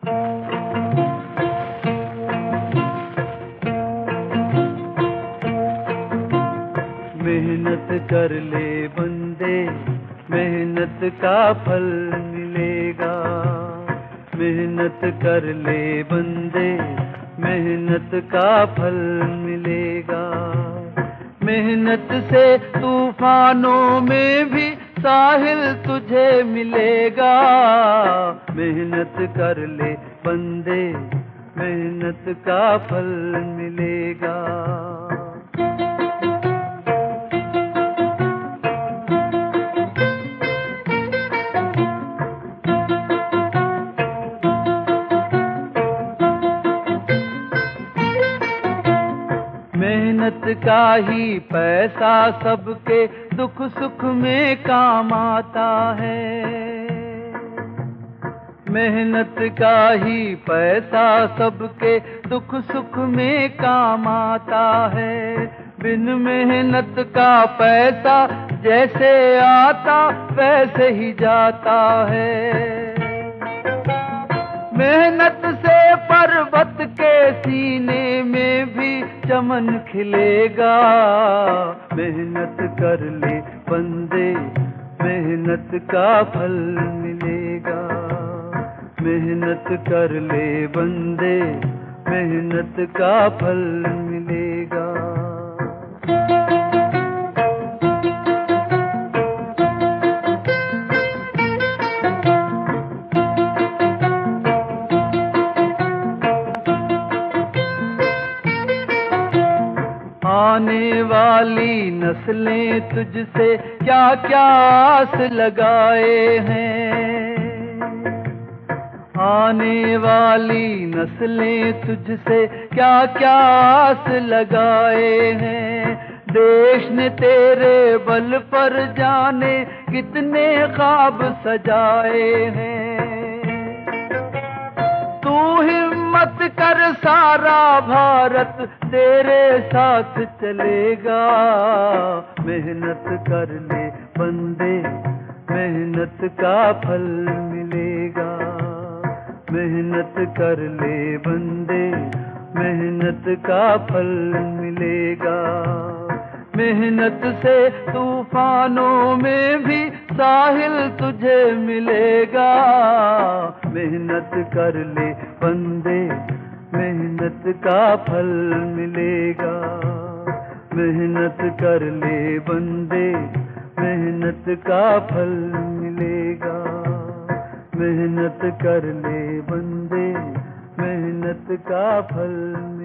मेहनत कर ले बंदे, मेहनत का फल मिलेगा। मेहनत कर ले बंदे, मेहनत का फल मिलेगा। मेहनत से तूफानों में भी साहिल तुझे मिलेगा। मेहनत कर ले बंदे, मेहनत का फल मिलेगा। मेहनत का ही पैसा सबके दुख सुख में काम आता है। मेहनत का ही पैसा सबके दुख सुख में काम आता है। बिन मेहनत का पैसा जैसे आता वैसे ही जाता है। मेहनत से पर्वत के सीने में भी चमन खिलेगा। मेहनत कर ले बंदे, मेहनत का फल मिलेगा। मेहनत कर ले बंदे, मेहनत का फल मिलेगा। आने वाली नस्लें तुझसे क्या क्या आस लगाए हैं। आने वाली नस्लें तुझसे क्या क्या आस लगाए हैं। देश ने तेरे बल पर जाने कितने ख्वाब सजाए हैं। तू हिम्मत कर, सारा भारत तेरे साथ चलेगा। मेहनत कर ले बंदे, मेहनत का फल मिलेगा। मेहनत कर ले बंदे, मेहनत का फल मिलेगा। मेहनत से तूफानों में भी साहिल तुझे मिलेगा। मेहनत कर ले बंदे, मेहनत का फल मिलेगा। मेहनत कर ले बंदे, मेहनत का फल मिलेगा। मेहनत कर ले बंदे, मेहनत का फल